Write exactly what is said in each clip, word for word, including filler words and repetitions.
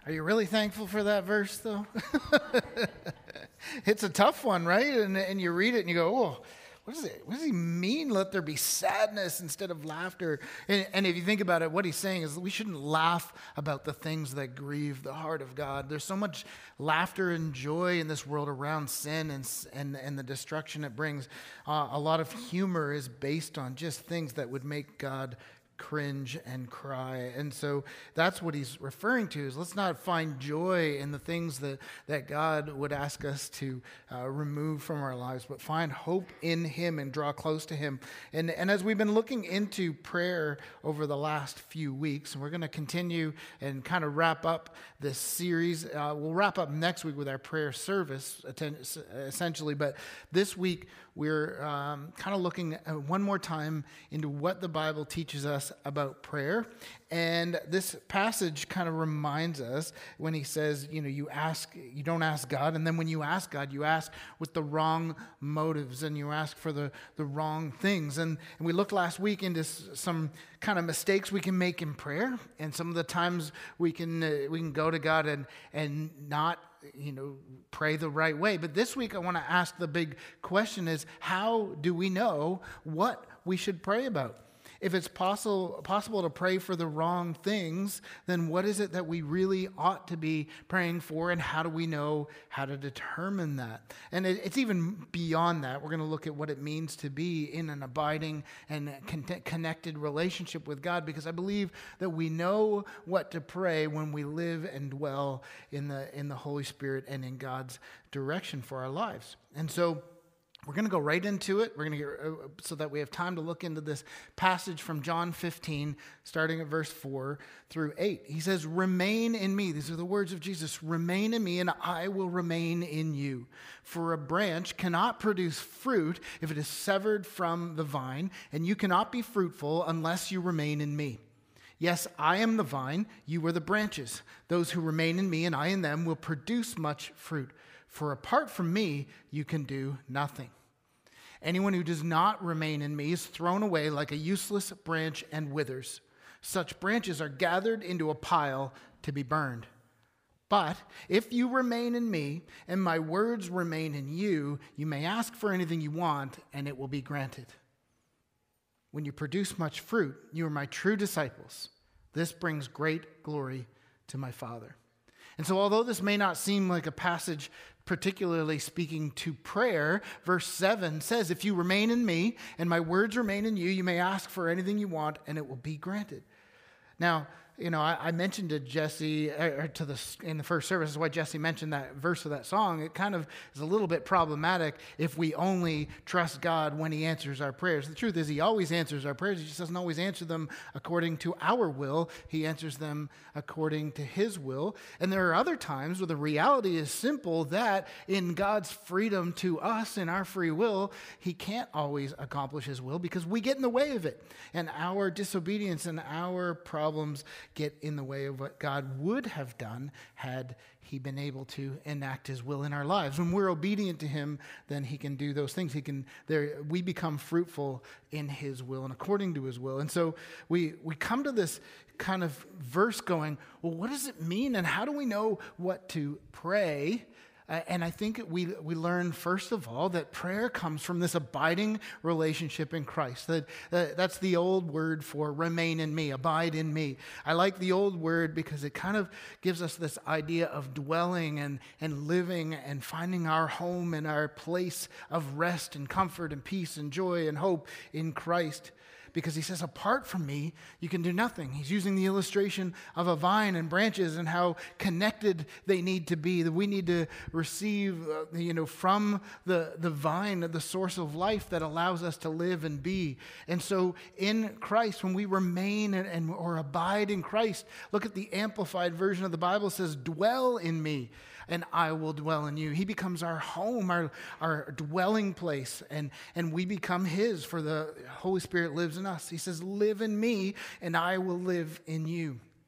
Are you really thankful for that verse, though? It's a tough one, right? And, and you read it and you go, oh, what does it, what does he mean? Let there be sadness instead of laughter. And, and if you think about it, what he's saying is we shouldn't laugh about the things that grieve the heart of God. There's so much laughter and joy in this world around sin and, and, and the destruction it brings. Uh, a lot of humor is based on just things that would make God cringe and cry. And so that's what he's referring to, is let's not find joy in the things that, that God would ask us to uh, remove from our lives, but find hope in him and draw close to him. And, and as we've been looking into prayer over the last few weeks, and we're going to continue and kind of wrap up this series. Uh, we'll wrap up next week with our prayer service, essentially, but this week we're um, kind of looking at one more time into what the Bible teaches us about prayer. And this passage kind of reminds us when he says, you know, you ask, you don't ask God. And then when you ask God, you ask with the wrong motives and you ask for the, the wrong things. And, and we looked last week into s- some kind of mistakes we can make in prayer. And some of the times we can, uh, we can go to God and, and not you know, pray the right way. But this week I want to ask the big question is, how do we know what we should pray about? If it's possible possible to pray for the wrong things, then what is it that we really ought to be praying for, and how do we know how to determine that? And it, it's even beyond that. We're going to look at what it means to be in an abiding and con- connected relationship with God, because I believe that we know what to pray when we live and dwell in the in the Holy Spirit and in God's direction for our lives. And so we're going to go right into it. We're going to get uh, so that we have time to look into this passage from John fifteen, starting at verse four through eight. He says, "Remain in me." These are the words of Jesus. "Remain in me, and I will remain in you. For a branch cannot produce fruit if it is severed from the vine, and you cannot be fruitful unless you remain in me. Yes, I am the vine, you are the branches. Those who remain in me and I in them will produce much fruit. For apart from me, you can do nothing. Anyone who does not remain in me is thrown away like a useless branch and withers. Such branches are gathered into a pile to be burned. But if you remain in me and my words remain in you, you may ask for anything you want and it will be granted. When you produce much fruit, you are my true disciples. This brings great glory to my Father." And so although this may not seem like a passage particularly speaking to prayer, verse seven says, "If you remain in me and my words remain in you, you may ask for anything you want and it will be granted." Now, you know, I, I mentioned to Jesse, or to the in the first service, is why Jesse mentioned that verse of that song. It kind of is a little bit problematic if we only trust God when he answers our prayers. The truth is, he always answers our prayers. He just doesn't always answer them according to our will. He answers them according to his will. And there are other times where the reality is simple, that in God's freedom to us, in our free will, he can't always accomplish his will because we get in the way of it. And our disobedience and our problems get in the way of what God would have done had he been able to enact his will in our lives. When we're obedient to him, then he can do those things. He can there we become fruitful in his will and according to his will. And so we we come to this kind of verse going, well, what does it mean and how do we know what to pray? Uh, and I think we we learn, first of all, that prayer comes from this abiding relationship in Christ. That, that That's the old word for remain in me, abide in me. I like the old word because it kind of gives us this idea of dwelling and, and living and finding our home and our place of rest and comfort and peace and joy and hope in Christ. Because he says, apart from me, you can do nothing. He's using the illustration of a vine and branches and how connected they need to be, that we need to receive, uh, you know, from the, the vine, the source of life that allows us to live and be. And so in Christ, when we remain and, and or abide in Christ, look at the amplified version of the Bible, says, dwell in me, and I will dwell in you. He becomes our home, our, our dwelling place, and, and we become his, for the Holy Spirit lives in us. He says, live in me, and I will live in you.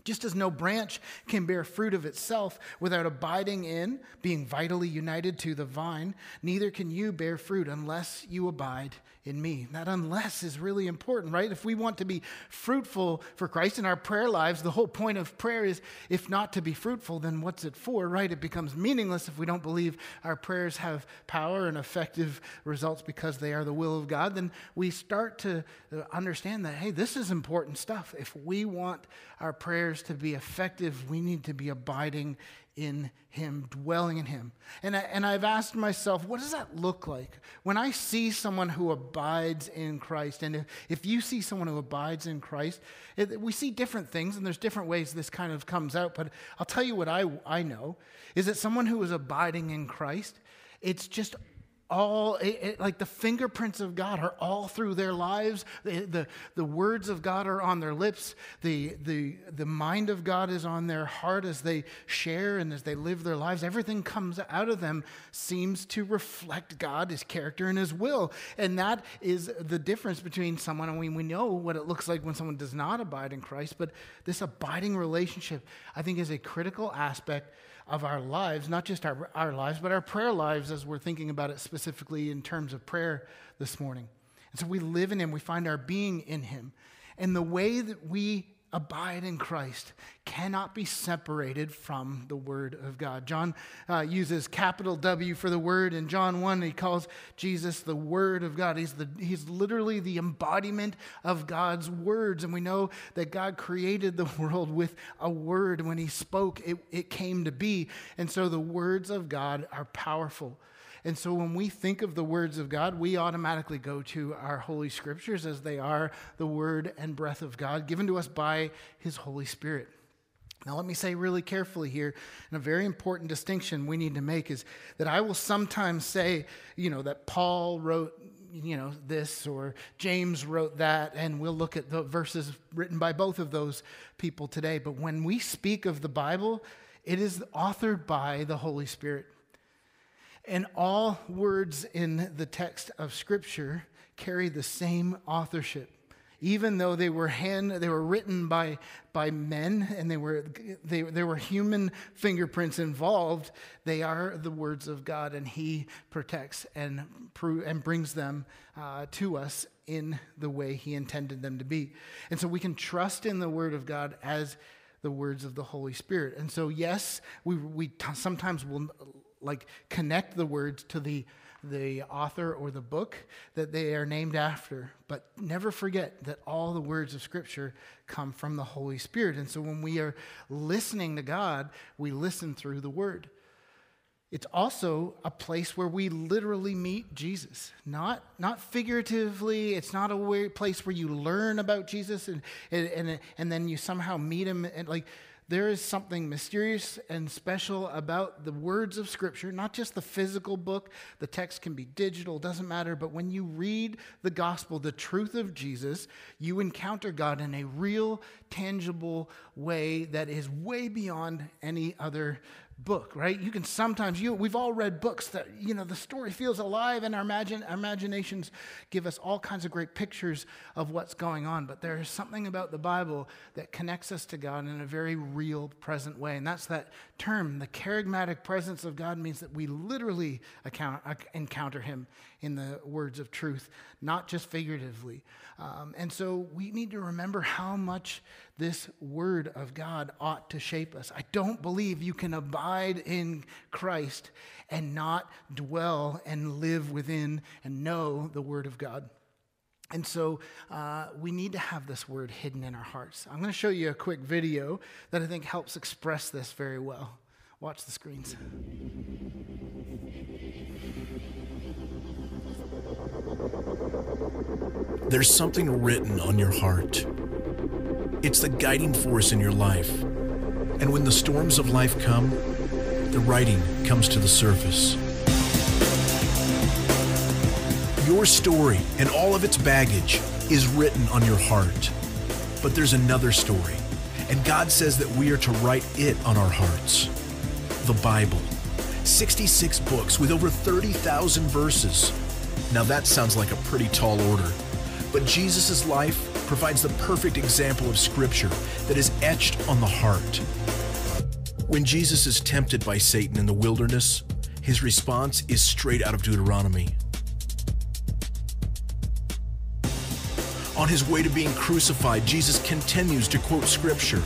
Just as no branch can bear fruit of itself without abiding in, being vitally united to the vine, neither can you bear fruit unless you abide in me. That unless is really important, right? If we want to be fruitful for Christ in our prayer lives, the whole point of prayer is, if not to be fruitful, then what's it for, right? It becomes meaningless if we don't believe our prayers have power and effective results because they are the will of God. Then we start to understand that, hey, this is important stuff. If we want our prayers to be effective, we need to be abiding in him, dwelling in him. And, I, and I've asked myself, what does that look like? When I see someone who abides in Christ, and if, if you see someone who abides in Christ, it, we see different things, and there's different ways this kind of comes out, but I'll tell you what I, I know, is that someone who is abiding in Christ, it's just all, it, it, like the fingerprints of God are all through their lives. The, the, the words of God are on their lips. The, the, the mind of God is on their heart as they share and as they live their lives. Everything comes out of them seems to reflect God, his character, and his will. And that is the difference between someone, and we, we know what it looks like when someone does not abide in Christ, but this abiding relationship, I think, is a critical aspect of our lives, not just our, our lives, but our prayer lives, as we're thinking about it specifically in terms of prayer this morning. And so we live in him, we find our being in him. And the way that we abide in Christ cannot be separated from the Word of God. John uh, uses capital W for the Word. In John one, he calls Jesus the Word of God. He's, the, he's literally the embodiment of God's words. And we know that God created the world with a word. When he spoke, it, it came to be. And so the words of God are powerful. And so when we think of the words of God, we automatically go to our Holy Scriptures, as they are the word and breath of God given to us by his Holy Spirit. Now, let me say really carefully here, and a very important distinction we need to make is that I will sometimes say, you know, that Paul wrote, you know, this, or James wrote that, and we'll look at the verses written by both of those people today. But when we speak of the Bible, it is authored by the Holy Spirit. And all words in the text of Scripture carry the same authorship. Even though they were hand, they were written by, by men, and they were they there were human fingerprints involved, they are the words of God, and he protects and and brings them uh, to us in the way he intended them to be. And so we can trust in the Word of God as the words of the Holy Spirit. And so yes, we we t- sometimes will like connect the words to the the author or the book that they are named after, but never forget that all the words of Scripture come from the Holy Spirit. And so when we are listening to God, we listen through the Word. It's also a place where we literally meet Jesus, not not figuratively. It's not a weird place where you learn about Jesus and and and, and then you somehow meet him. And like, there is something mysterious and special about the words of Scripture, not just the physical book. The text can be digital, doesn't matter. But when you read the gospel, the truth of Jesus, you encounter God in a real, tangible way that is way beyond any other book, right? You can sometimes, you we've all read books that, you know, the story feels alive, and our, imagine, our imaginations give us all kinds of great pictures of what's going on. But there is something about the Bible that connects us to God in a very real, present way. And that's that term, the charismatic presence of God, means that we literally account, encounter him in the words of truth, not just figuratively. Um, and so we need to remember how much this word of God ought to shape us. I don't believe you can abide in Christ and not dwell and live within and know the word of God. And so uh, we need to have this word hidden in our hearts. I'm going to show you a quick video that I think helps express this very well. Watch the screens. There's something written on your heart. It's the guiding force in your life. And when the storms of life come, the writing comes to the surface. Your story and all of its baggage is written on your heart. But there's another story, and God says that we are to write it on our hearts. The Bible. sixty-six books with over thirty thousand verses. Now that sounds like a pretty tall order, but Jesus' life provides the perfect example of Scripture that is etched on the heart. When Jesus is tempted by Satan in the wilderness, his response is straight out of Deuteronomy. On his way to being crucified, Jesus continues to quote Scripture.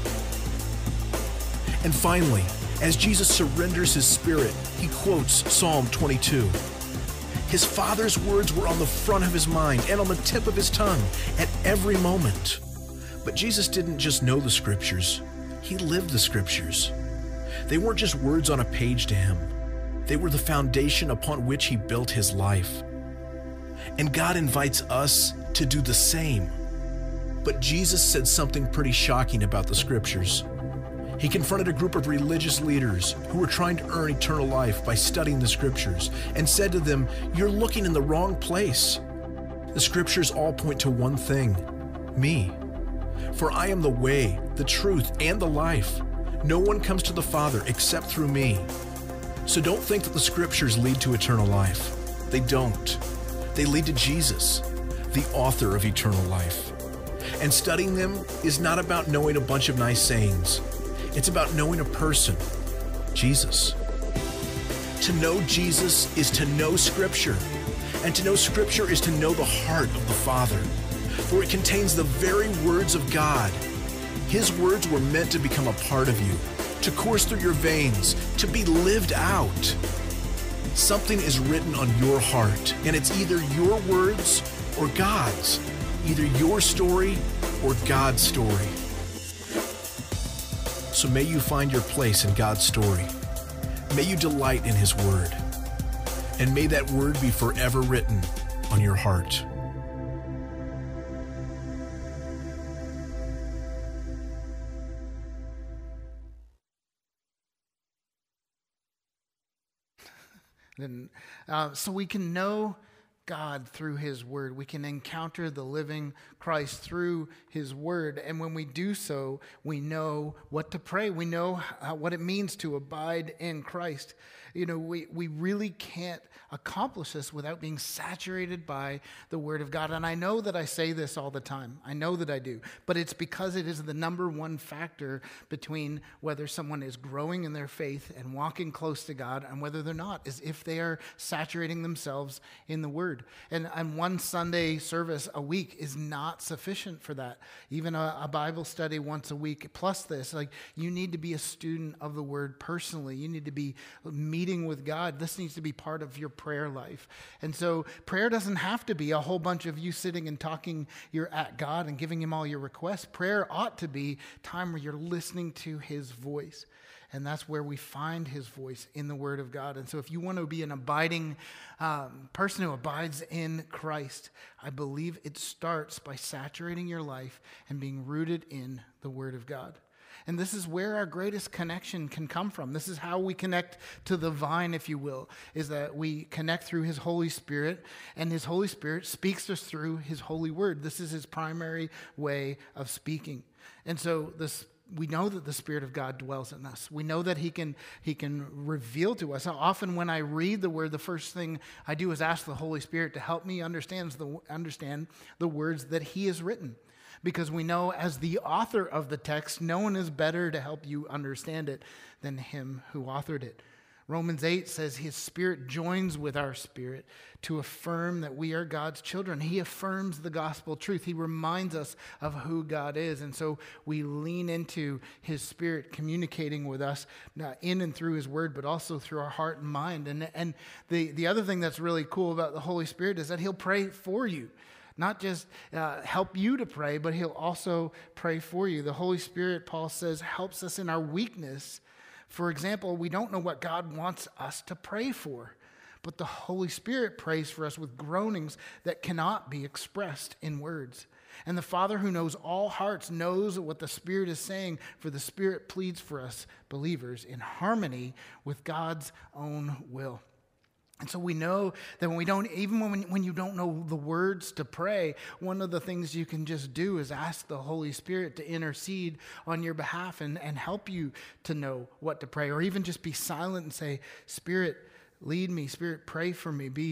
And finally, as Jesus surrenders his spirit, he quotes Psalm twenty-two. His Father's words were on the front of his mind and on the tip of his tongue at every moment. But Jesus didn't just know the Scriptures, he lived the Scriptures. They weren't just words on a page to him. They were the foundation upon which he built his life. And God invites us to do the same. But Jesus said something pretty shocking about the Scriptures. He confronted a group of religious leaders who were trying to earn eternal life by studying the Scriptures and said to them, "You're looking in the wrong place. The Scriptures all point to one thing, me. For I am the way, the truth, and the life. No one comes to the Father except through me." So don't think that the Scriptures lead to eternal life. They don't. They lead to Jesus, the author of eternal life. And studying them is not about knowing a bunch of nice sayings. It's about knowing a person, Jesus. To know Jesus is to know Scripture, and to know Scripture is to know the heart of the Father, for it contains the very words of God. His words were meant to become a part of you, to course through your veins, to be lived out. Something is written on your heart, and it's either your words or God's, either your story or God's story. So may you find your place in God's story. May you delight in His word. And may that word be forever written on your heart. And, uh, so we can know God through His word. We can encounter the living Christ through His word. And when we do so, we know what to pray. We know uh, what it means to abide in Christ. You know, we, we really can't accomplish this without being saturated by the Word of God. And I know that I say this all the time. I know that I do. But it's because it is the number one factor between whether someone is growing in their faith and walking close to God and whether they're not, is if they are saturating themselves in the Word. And, and one Sunday service a week is not sufficient for that. Even a, a Bible study once a week plus this. Like, you need to be a student of the Word personally. You need to be meeting with God. This needs to be part of your prayer life. And so prayer doesn't have to be a whole bunch of you sitting and talking you're at God and giving Him all your requests. Prayer ought to be time where you're listening to His voice. And that's where we find His voice in the Word of God. And so if you want to be an abiding um, person who abides in Christ, I believe it starts by saturating your life and being rooted in the Word of God. And this is where our greatest connection can come from. This is how we connect to the vine, if you will, is that we connect through His Holy Spirit, and His Holy Spirit speaks to us through His holy word. This is His primary way of speaking. And so this we know that the Spirit of God dwells in us. We know that He can He can reveal to us. Often when I read the Word, the first thing I do is ask the Holy Spirit to help me understand the, understand the words that He has written. Because we know as the author of the text, no one is better to help you understand it than Him who authored it. Romans eight says His Spirit joins with our spirit to affirm that we are God's children. He affirms the gospel truth. He reminds us of who God is. And so we lean into His Spirit communicating with us in and through His word, but also through our heart and mind. And, and the, the other thing that's really cool about the Holy Spirit is that He'll pray for you. Not just uh, help you to pray, but He'll also pray for you. The Holy Spirit, Paul says, helps us in our weakness. For example, we don't know what God wants us to pray for, but the Holy Spirit prays for us with groanings that cannot be expressed in words. And the Father who knows all hearts knows what the Spirit is saying, for the Spirit pleads for us, believers, in harmony with God's own will. And so we know that when we don't, even when, when you don't know the words to pray, one of the things you can just do is ask the Holy Spirit to intercede on your behalf and, and help you to know what to pray. Or even just be silent and say, Spirit, lead me. Spirit, pray for me. Be,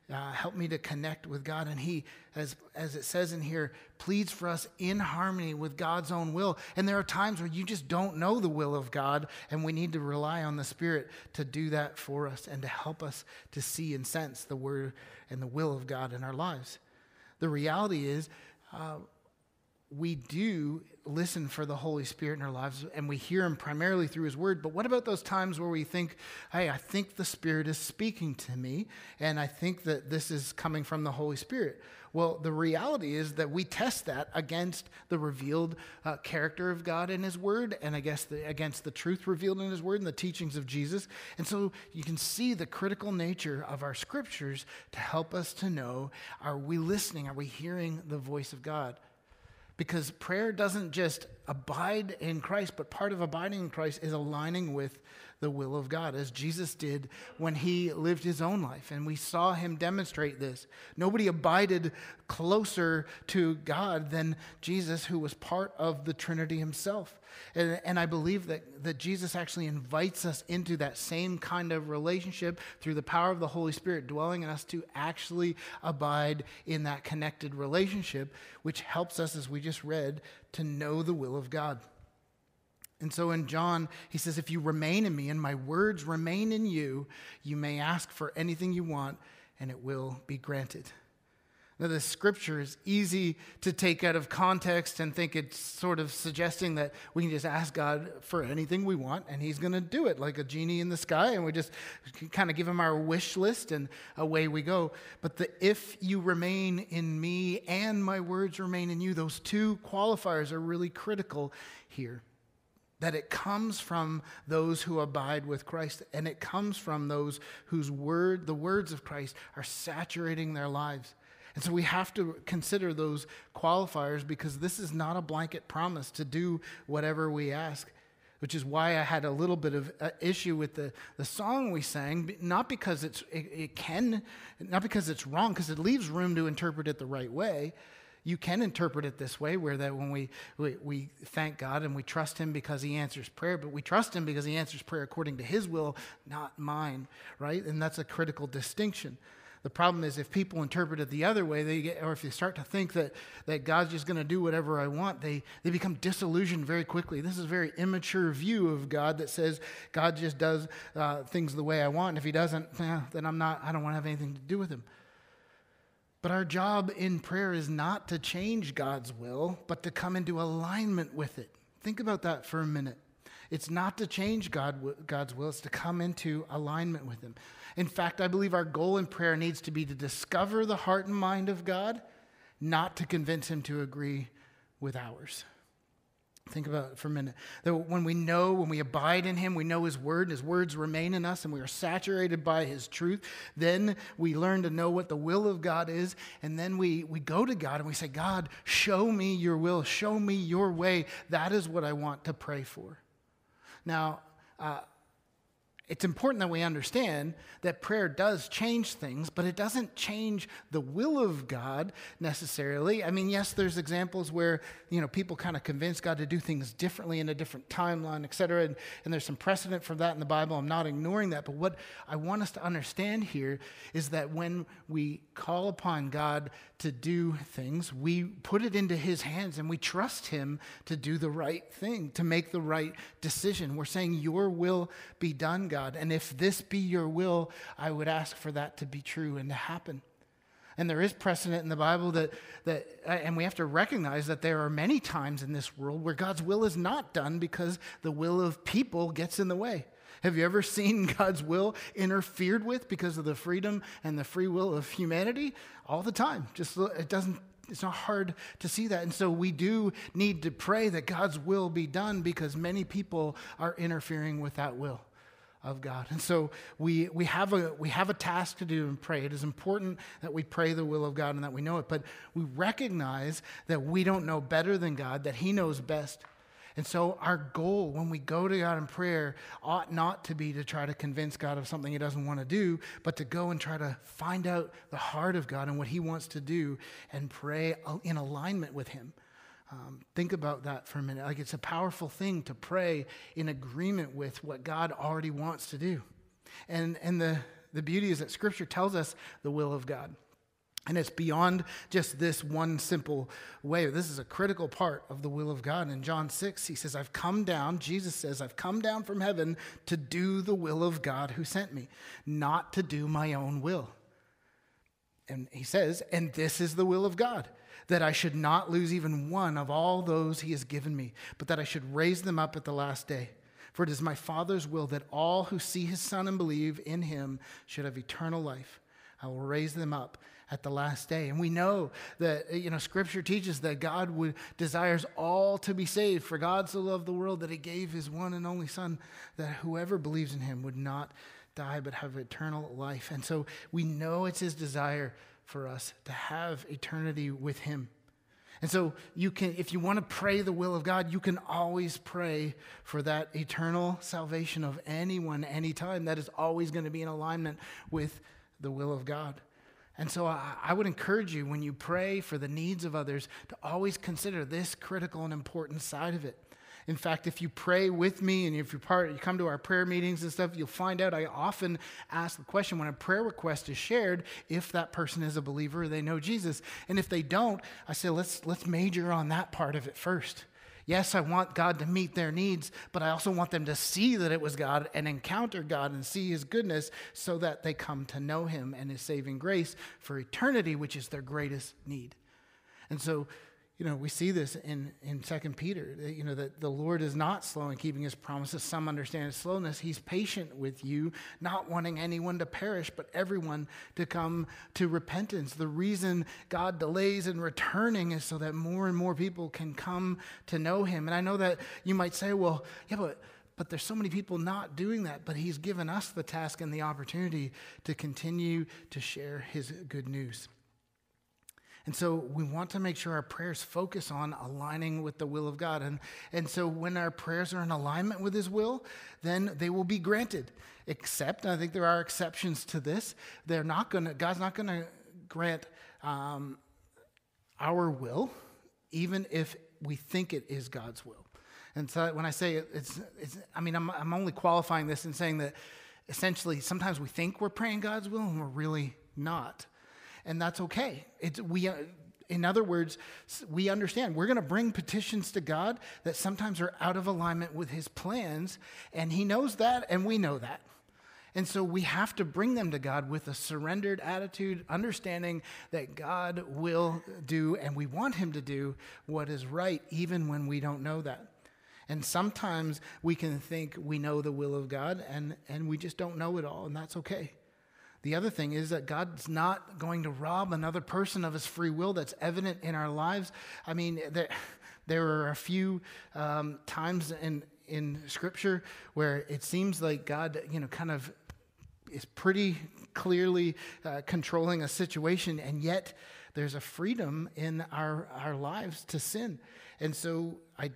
Uh, help me to connect with God. And he, as, as it says in here, pleads for us in harmony with God's own will. And there are times where you just don't know the will of God, and we need to rely on the Spirit to do that for us and to help us to see and sense the word and the will of God in our lives. The reality is, uh, we do listen for the Holy Spirit in our lives, and we hear him primarily through his word. But what about those times where we think, hey, I think the Spirit is speaking to me, and I think that this is coming from the Holy Spirit? Well, the reality is that we test that against the revealed uh, character of God in his word, and I guess the, against the truth revealed in his word and the teachings of Jesus. And so you can see the critical nature of our scriptures to help us to know, are we listening? Are we hearing the voice of God? Because prayer doesn't just abide in Christ, but part of abiding in Christ is aligning with the will of God, as Jesus did when he lived his own life. And we saw him demonstrate this. Nobody abided closer to God than Jesus, who was part of the Trinity himself. And, and I believe that, that Jesus actually invites us into that same kind of relationship through the power of the Holy Spirit dwelling in us to actually abide in that connected relationship, which helps us, as we just read, to know the will of God. And so in John, he says, if you remain in me and my words remain in you, you may ask for anything you want and it will be granted. Now, the scripture is easy to take out of context and think it's sort of suggesting that we can just ask God for anything we want and he's going to do it like a genie in the sky, and we just kind of give him our wish list and away we go. But the if you remain in me and my words remain in you, those two qualifiers are really critical here. That it comes from those who abide with Christ, and it comes from those whose word, the words of Christ, are saturating their lives. And so we have to consider those qualifiers, because this is not a blanket promise to do whatever we ask, which is why I had a little bit of uh, issue with the, the song we sang, not because it's it, it can, not because it's wrong, because it leaves room to interpret it the right way. You can interpret it this way, where that when we, we we thank God and we trust him because he answers prayer, but we trust him because he answers prayer according to his will, not mine, right? And that's a critical distinction. The problem is if people interpret it the other way, they get, or if they start to think that, that God's just going to do whatever I want, they, they become disillusioned very quickly. This is a very immature view of God that says God just does uh, things the way I want. And if he doesn't, eh, then I'm not, I don't want to have anything to do with him. But our job in prayer is not to change God's will, but to come into alignment with it. Think about that for a minute. It's not to change God, God's will, it's to come into alignment with him. In fact, I believe our goal in prayer needs to be to discover the heart and mind of God, not to convince him to agree with ours. Think about it for a minute. That when we know, when we abide in him, we know his word, and his words remain in us, and we are saturated by his truth, then we learn to know what the will of God is, and then we, we go to God and we say, God, show me your will, show me your way. That is what I want to pray for. Now, uh, it's important that we understand that prayer does change things, but it doesn't change the will of God necessarily. I mean, yes, there's examples where, you know, people kind of convince God to do things differently in a different timeline, et cetera, and, and there's some precedent for that in the Bible. I'm not ignoring that, but what I want us to understand here is that when we call upon God to do things, we put it into his hands and we trust him to do the right thing, to make the right decision. We're saying, your will be done, God. And if this be your will, I would ask for that to be true and to happen. And there is precedent in the Bible that, that, and we have to recognize that there are many times in this world where God's will is not done because the will of people gets in the way. Have you ever seen God's will interfered with because of the freedom and the free will of humanity? All the time. Just it doesn't. It's not hard to see that. And so we do need to pray that God's will be done, because many people are interfering with that will of God. And so we we have a we have a task to do and pray. It is important that we pray the will of God and that we know it, but we recognize that we don't know better than God, that he knows best. And so our goal when we go to God in prayer ought not to be to try to convince God of something he doesn't want to do, but to go and try to find out the heart of God and what he wants to do and pray in alignment with him. Um, think about that for a minute. Like, it's a powerful thing to pray in agreement with what God already wants to do. And and the the beauty is that Scripture tells us the will of God. And it's beyond just this one simple way. This is a critical part of the will of God. In John six, he says, I've come down, Jesus says, I've come down from heaven to do the will of God who sent me, not to do my own will. And he says, and this is the will of God, that I should not lose even one of all those he has given me, but that I should raise them up at the last day. For it is my Father's will that all who see his Son and believe in him should have eternal life. I will raise them up at the last day. And we know that, you know, Scripture teaches that God would, desires all to be saved. For God so loved the world that he gave his one and only Son, that whoever believes in him would not die but have eternal life. And so we know it's his desire for us to have eternity with him. And so you can, if you want to pray the will of God, you can always pray for that eternal salvation of anyone, anytime. That is always going to be in alignment with the will of God. And so I, I would encourage you, when you pray for the needs of others, to always consider this critical and important side of it. In fact, if you pray with me and if you're part, you come to our prayer meetings and stuff, you'll find out I often ask the question when a prayer request is shared, if that person is a believer, they know Jesus. And if they don't, I say, let's let's major on that part of it first. Yes, I want God to meet their needs, but I also want them to see that it was God and encounter God and see his goodness so that they come to know him and his saving grace for eternity, which is their greatest need. And so, you know, we see this in, in Second Peter, you know, that the Lord is not slow in keeping his promises. Some understand his slowness. He's patient with you, not wanting anyone to perish, but everyone to come to repentance. The reason God delays in returning is so that more and more people can come to know him. And I know that you might say, well, yeah, but But there's so many people not doing that. But he's given us the task and the opportunity to continue to share his good news. And so we want to make sure our prayers focus on aligning with the will of God. And, and so when our prayers are in alignment with his will, then they will be granted. Except, and I think there are exceptions to this, they're not going to, God's not going to grant um, our will, even if we think it is God's will. And so when I say it, it's, it's I mean, I'm, I'm only qualifying this and saying that essentially sometimes we think we're praying God's will and we're really not. And that's okay. It's, we, uh, in other words, we understand we're going to bring petitions to God that sometimes are out of alignment with his plans, and he knows that, and we know that. And so we have to bring them to God with a surrendered attitude, understanding that God will do, and we want him to do what is right, even when we don't know that. And sometimes we can think we know the will of God, and, and we just don't know it all, and that's okay. The other thing is that God's not going to rob another person of his free will. That's evident in our lives. I mean, there, there are a few um, times in, in Scripture where it seems like God, you know, kind of is pretty clearly uh, controlling a situation, and yet there's a freedom in our, our lives to sin. And so I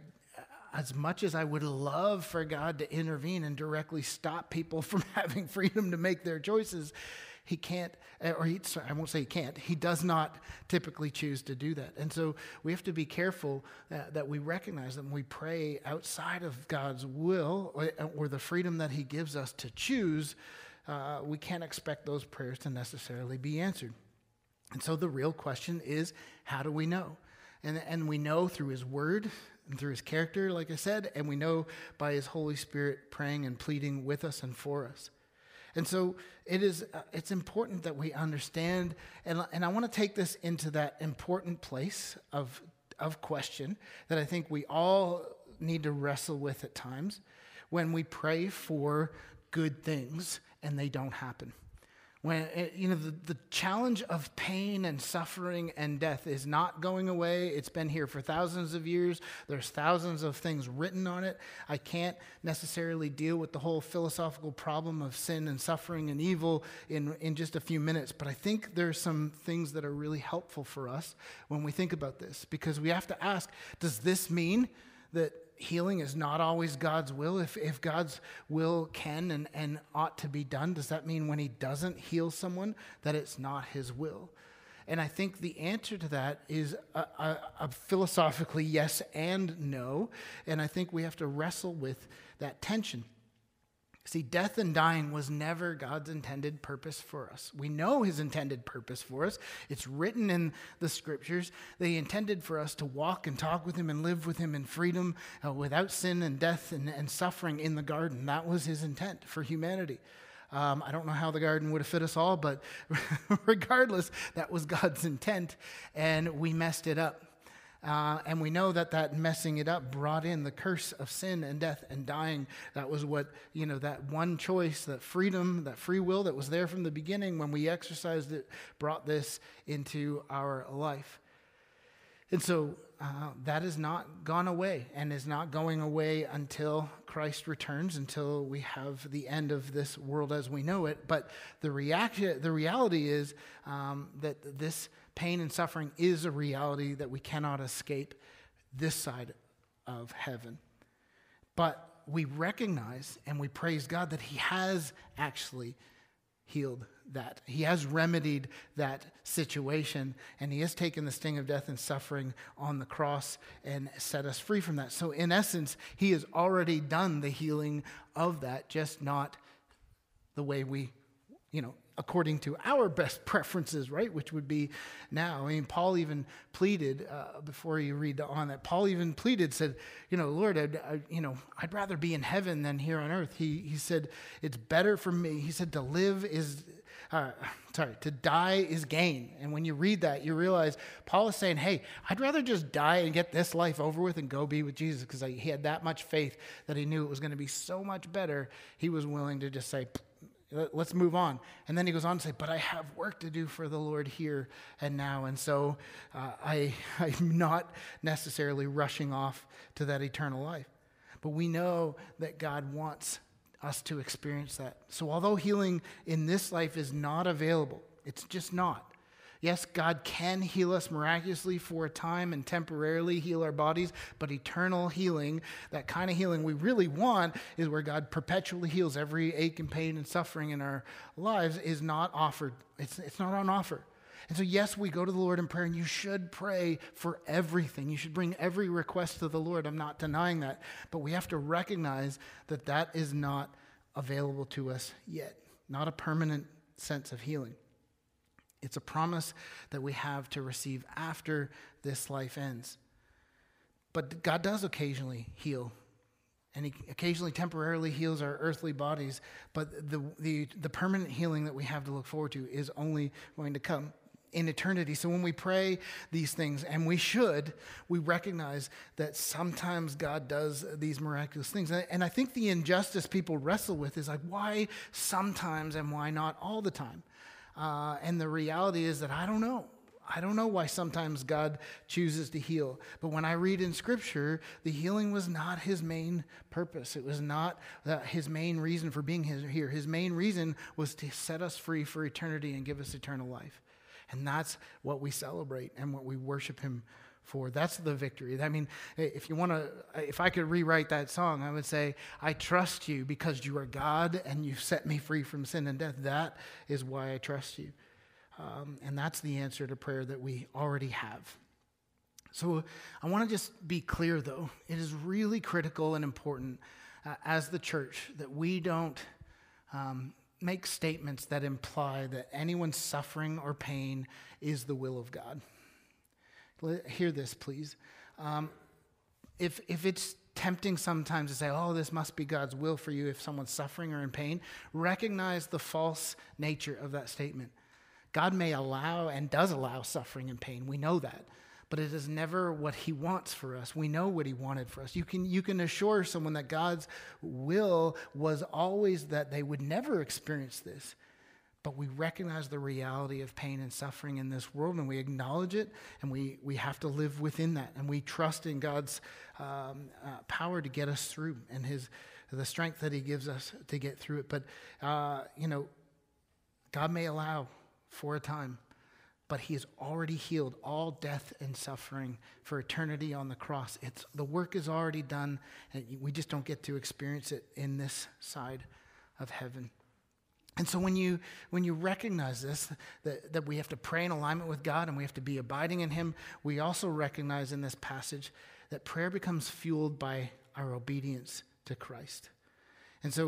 as much as I would love for God to intervene and directly stop people from having freedom to make their choices, he can't, or he, sorry, I won't say he can't, he does not typically choose to do that. And so we have to be careful that, that we recognize that when we pray outside of God's will or, or the freedom that he gives us to choose, uh, we can't expect those prayers to necessarily be answered. And so the real question is, how do we know? And, and we know through his word and through his character, like I said, and we know by his Holy Spirit praying and pleading with us and for us. And so it is, uh, it's important that we understand, and, and I want to take this into that important place of, of question that I think we all need to wrestle with at times when we pray for good things and they don't happen. When, you know, the, the challenge of pain and suffering and death is not going away. It's been here for thousands of years. There's thousands of things written on it. I can't necessarily deal with the whole philosophical problem of sin and suffering and evil in, in just a few minutes. But I think there's some things that are really helpful for us when we think about this, because we have to ask, does this mean that healing is not always God's will? If if God's will can and, and ought to be done, does that mean when he doesn't heal someone that it's not his will? And I think the answer to that is a, a, a philosophically yes and no. And I think we have to wrestle with that tension. See, death and dying was never God's intended purpose for us. We know his intended purpose for us. It's written in the scriptures that he intended for us to walk and talk with him and live with him in freedom uh, without sin and death and, and suffering in the garden. That was his intent for humanity. Um, I don't know how the garden would have fit us all, but regardless, that was God's intent, and we messed it up. Uh, and we know that that messing it up brought in the curse of sin and death and dying. That was what, you know, that one choice, that freedom, that free will that was there from the beginning when we exercised it, brought this into our life. And so uh, that has not gone away and is not going away until Christ returns, until we have the end of this world as we know it. But the reaction, the reality is um, that this pain and suffering is a reality that we cannot escape this side of heaven. But we recognize and we praise God that he has actually healed that. He has remedied that situation, and he has taken the sting of death and suffering on the cross and set us free from that. So in essence, he has already done the healing of that, just not the way we, you know, according to our best preferences, right? Which would be now. I mean, Paul even pleaded, uh, before you read on that, Paul even pleaded, said, you know, Lord, I'd, I, you know, I'd rather be in heaven than here on earth. He he said, it's better for me. He said, to live is, uh, sorry, to die is gain. And when you read that, you realize Paul is saying, hey, I'd rather just die and get this life over with and go be with Jesus, because he had that much faith that he knew it was going to be so much better. He was willing to just say, let's move on. And then he goes on to say, but I have work to do for the Lord here and now. And so uh, I, I'm not necessarily rushing off to that eternal life. But we know that God wants us to experience that. So although healing in this life is not available, it's just not. Yes, God can heal us miraculously for a time and temporarily heal our bodies, but eternal healing, that kind of healing we really want, is where God perpetually heals every ache and pain and suffering in our lives, is not offered. It's, it's not on offer. And so yes, we go to the Lord in prayer, and you should pray for everything. You should bring every request to the Lord. I'm not denying that. But we have to recognize that that is not available to us yet, not a permanent sense of healing. It's a promise that we have to receive after this life ends. But God does occasionally heal, and he occasionally temporarily heals our earthly bodies, but the, the, the permanent healing that we have to look forward to is only going to come in eternity. So when we pray these things, and we should, we recognize that sometimes God does these miraculous things. And I think the injustice people wrestle with is like, why sometimes and why not all the time? Uh, and the reality is that I don't know. I don't know why sometimes God chooses to heal. But when I read in Scripture, the healing was not his main purpose. It was not uh, his main reason for being here. His main reason was to set us free for eternity and give us eternal life. And that's what we celebrate and what we worship him for. That's the victory. I mean, if you want to, if I could rewrite that song, I would say, I trust you because you are God and you've set me free from sin and death. That is why I trust you. Um, and that's the answer to prayer that we already have. So I want to just be clear, though. It is really critical and important uh, as the church that we don't um, make statements that imply that anyone's suffering or pain is the will of God. Hear this, please. Um, if if it's tempting sometimes to say, oh, this must be God's will for you if someone's suffering or in pain, recognize the false nature of that statement. God may allow and does allow suffering and pain. We know that. But it is never what he wants for us. We know what he wanted for us. You can, you can assure someone that God's will was always that they would never experience this. But we recognize the reality of pain and suffering in this world, and we acknowledge it, and we, we have to live within that. And we trust in God's um, uh, power to get us through, and his the strength that he gives us to get through it. But, uh, you know, God may allow for a time, but he has already healed all death and suffering for eternity on the cross. It's the work is already done, and we just don't get to experience it in this side of heaven. And so when you when you recognize this, that, that we have to pray in alignment with God and we have to be abiding in him, we also recognize in this passage that prayer becomes fueled by our obedience to Christ. And so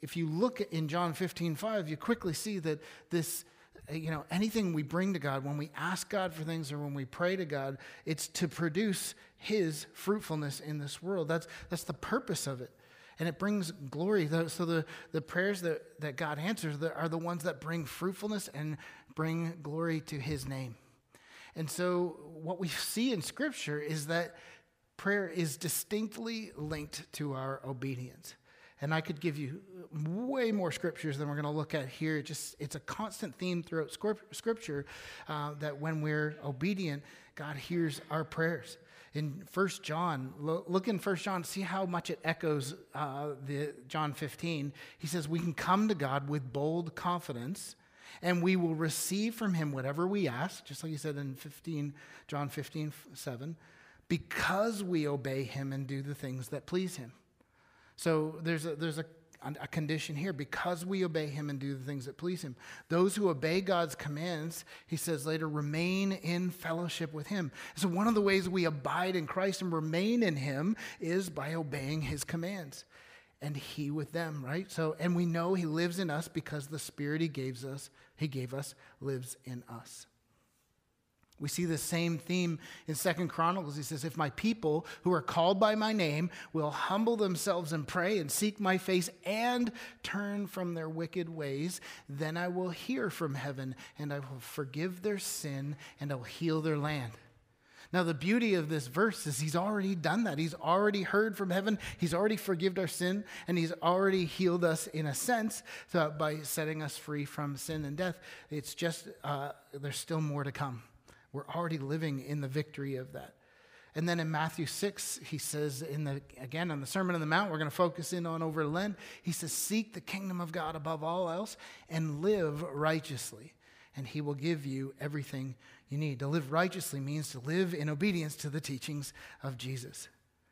if you look in John fifteen five, you quickly see that this, you know, anything we bring to God, when we ask God for things or when we pray to God, it's to produce his fruitfulness in this world. That's that's the purpose of it. And it brings glory. So the, the prayers that, that God answers are the ones that bring fruitfulness and bring glory to his name. And so what we see in Scripture is that prayer is distinctly linked to our obedience. And I could give you way more scriptures than we're going to look at here. It just it's a constant theme throughout Scripture uh, that when we're obedient, God hears our prayers. In First John, look in First John, see how much it echoes uh, the John fifteen. He says, we can come to God with bold confidence, and we will receive from him whatever we ask, just like he said in fifteen, John fifteen seven, because we obey him and do the things that please him. So there's a, there's a, a condition here, because we obey him and do the things that please him. Those who obey God's commands, he says later, remain in fellowship with him. So one of the ways we abide in Christ and remain in him is by obeying his commands. And he with them, right? So, and we know he lives in us because the Spirit he gave us, he gave us lives in us. We see the same theme in Second Chronicles. He says, if my people who are called by my name will humble themselves and pray and seek my face and turn from their wicked ways, then I will hear from heaven and I will forgive their sin and I'll heal their land. Now, the beauty of this verse is he's already done that. He's already heard from heaven. He's already forgiven our sin, and he's already healed us in a sense so by setting us free from sin and death. It's just, uh, there's still more to come. We're already living in the victory of that. And then in Matthew six, he says, in the again, on the Sermon on the Mount, we're going to focus in on over Lent, he says, seek the kingdom of God above all else and live righteously, and he will give you everything you need. To live righteously means to live in obedience to the teachings of Jesus.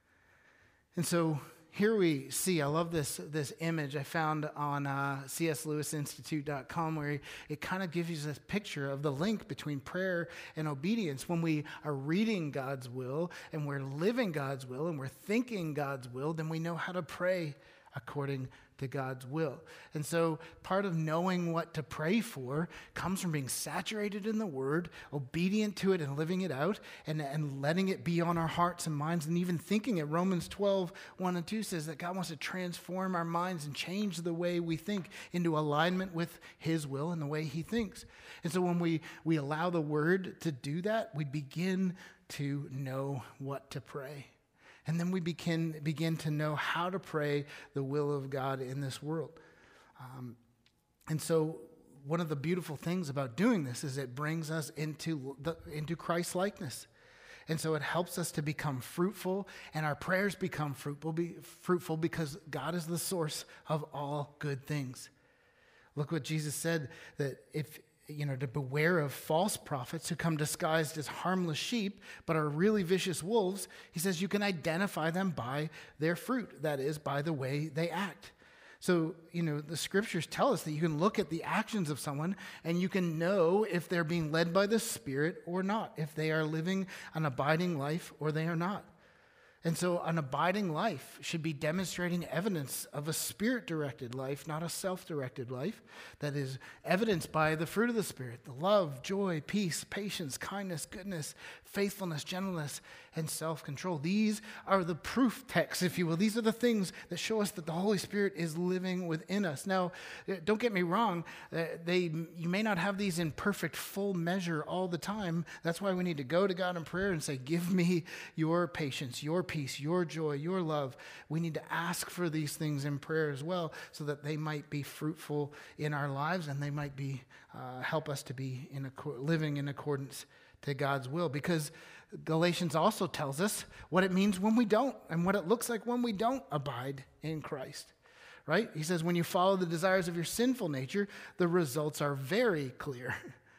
And so here we see, I love this, this image I found on uh, C S Lewis Institute dot com, where it, it kind of gives you this picture of the link between prayer and obedience. When we are reading God's will and we're living God's will and we're thinking God's will, then we know how to pray according to God's will. And so part of knowing what to pray for comes from being saturated in the Word, obedient to it and living it out, and, and letting it be on our hearts and minds, and even thinking it. Romans twelve, one and two says that God wants to transform our minds and change the way we think into alignment with his will and the way he thinks. And so when we, we allow the Word to do that, we begin to know what to pray. And then we begin, begin to know how to pray the will of God in this world. Um, and so one of the beautiful things about doing this is it brings us into, the, into Christ's likeness. And so it helps us to become fruitful, and our prayers become fruitful, be, fruitful because God is the source of all good things. Look what Jesus said, that if you know, to beware of false prophets who come disguised as harmless sheep, but are really vicious wolves. He says you can identify them by their fruit, that is, by the way they act. So, you know, the scriptures tell us that you can look at the actions of someone and you can know if they're being led by the Spirit or not, if they are living an abiding life or they are not. And so an abiding life should be demonstrating evidence of a Spirit-directed life, not a self-directed life, that is evidenced by the fruit of the Spirit, the love, joy, peace, patience, kindness, goodness, faithfulness, gentleness, and self-control. These are the proof texts, if you will. These are the things that show us that the Holy Spirit is living within us. Now, don't get me wrong, they you may not have these in perfect full measure all the time. That's why we need to go to God in prayer and say, give me your patience, your peace, your joy, your love. We need to ask for these things in prayer as well so that they might be fruitful in our lives and they might be uh, help us to be in a, living in accordance to God's will. Because Galatians also tells us what it means when we don't and what it looks like when we don't abide in Christ, right? He says when you follow the desires of your sinful nature, the results are very clear.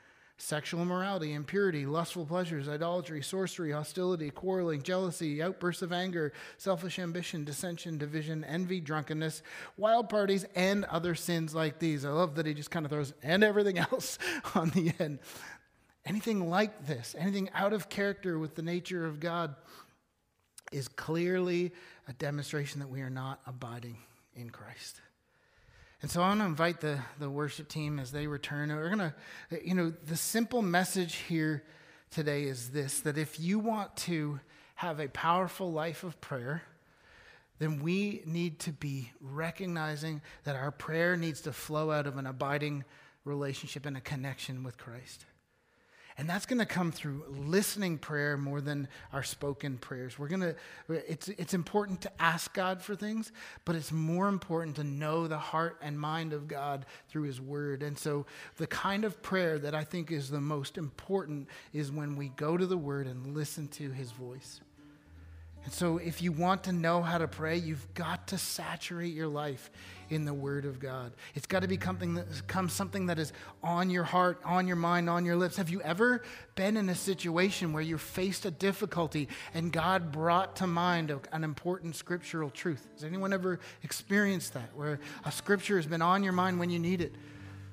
Sexual immorality, impurity, lustful pleasures, idolatry, sorcery, hostility, quarreling, jealousy, outbursts of anger, selfish ambition, dissension, division, envy, drunkenness, wild parties, and other sins like these. I love that he just kind of throws and everything else on the end. Anything like this, anything out of character with the nature of God is clearly a demonstration that we are not abiding in Christ. And so I want to invite the, the worship team as they return. We're going to, you know, the simple message here today is this, that if you want to have a powerful life of prayer, then we need to be recognizing that our prayer needs to flow out of an abiding relationship and a connection with Christ. And that's going to come through listening prayer more than our spoken prayers. We're going to, it's, it's important to ask God for things, but it's more important to know the heart and mind of God through his word. And so the kind of prayer that I think is the most important is when we go to the word and listen to his voice. And so if you want to know how to pray, you've got to saturate your life in the Word of God. It's got to become something that, become something that is on your heart, on your mind, on your lips. Have you ever been in a situation where you faced a difficulty and God brought to mind a, an important scriptural truth? Has anyone ever experienced that, where a scripture has been on your mind when you need it?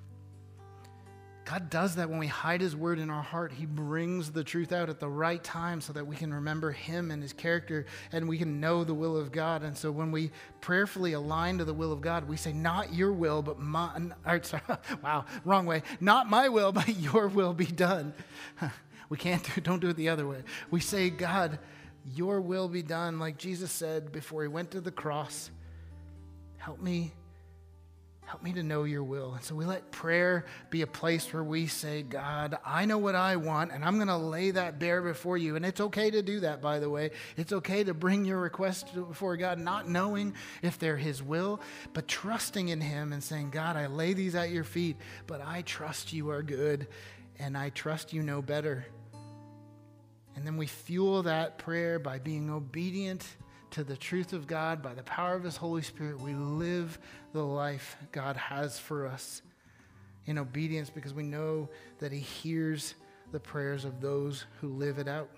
God does that when we hide his word in our heart. He brings the truth out at the right time so that we can remember him and his character and we can know the will of God. And so when we prayerfully align to the will of God, we say, not your will, but mine. Or, sorry, wow, wrong way. Not my will, but your will be done. We can't do, don't do it the other way. We say, God, your will be done. Like Jesus said before he went to the cross, help me Help me to know your will. And so we let prayer be a place where we say, God, I know what I want, and I'm going to lay that bare before you. And it's okay to do that, by the way. It's okay to bring your request before God, not knowing if they're his will, but trusting in him and saying, God, I lay these at your feet, but I trust you are good, and I trust you know better. And then we fuel that prayer by being obedient to the truth of God. By the power of his Holy Spirit, we live the life God has for us in obedience because we know that he hears the prayers of those who live it out.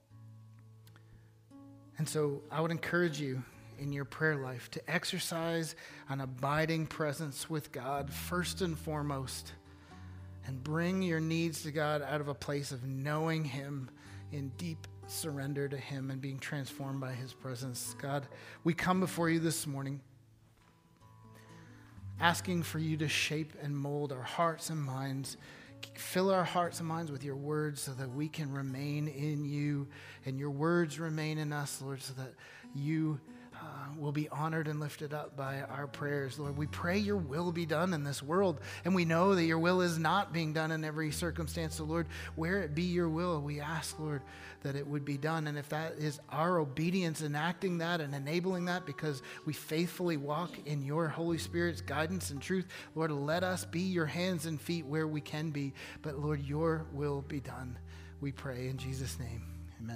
And so I would encourage you in your prayer life to exercise an abiding presence with God first and foremost, and bring your needs to God out of a place of knowing him in deep surrender to him and being transformed by his presence. God, we come before you this morning asking for you to shape and mold our hearts and minds. Fill our hearts and minds with your words so that we can remain in you and your words remain in us, Lord, so that you Uh, will be honored and lifted up by our prayers. Lord, we pray your will be done in this world, and we know that your will is not being done in every circumstance. So Lord, where it be your will, we ask, Lord, that it would be done. And if that is our obedience in acting that and enabling that because we faithfully walk in your Holy Spirit's guidance and truth, Lord, let us be your hands and feet where we can be. But Lord, your will be done. We pray in Jesus' name.